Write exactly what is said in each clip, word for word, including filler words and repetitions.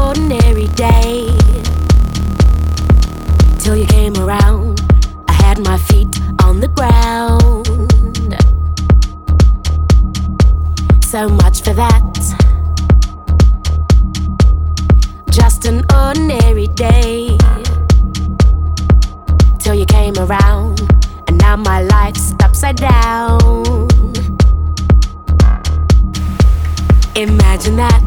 ordinary day till you came around. I had my feet on the ground. So much for that. Just an ordinary day till you came around, and now my life's upside down. Imagine that.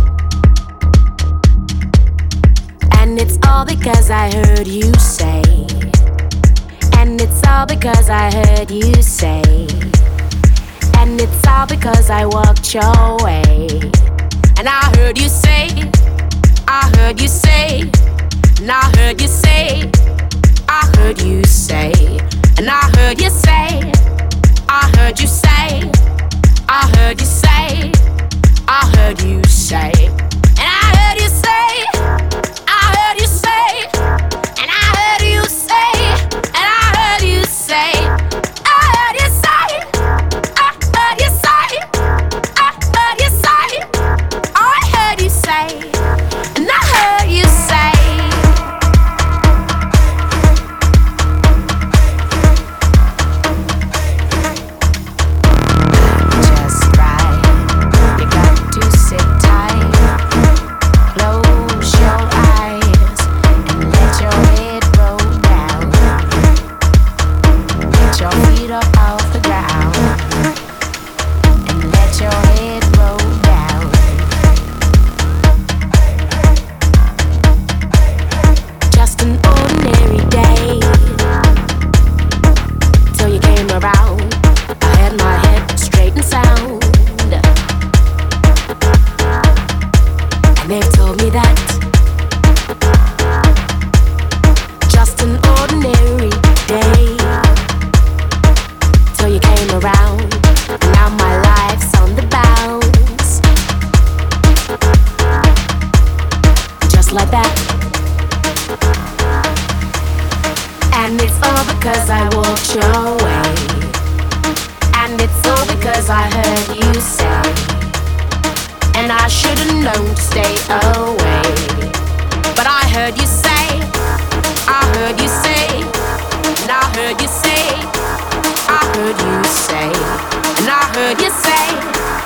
And it's all because I heard you say. And it's all because I heard you say. And it's all because I walked your way. And I heard you say, I heard you say, and I heard you say, I heard you say, and I heard you say, I heard you say, I heard you say, I heard you say, and I heard you say, I heard you say, and I heard you say, and I heard you say, I heard you say, I heard you say, I heard you say, I heard you say, and I heard you say. Just right, you got to sit tight, close your eyes and let your head roll down. Get your feet up off the ground and let your head roll down. Just an ordinary day till you came around. I had my head straight and sound, and they've told me that just an ordinary day till you came around. Now my life's on the bounce, just like that. And it's all because I walked your way. And it's all because I heard you say. And I should've known to stay away. But I heard you say, I heard you say, and I heard you say, I heard you say, and I heard you say,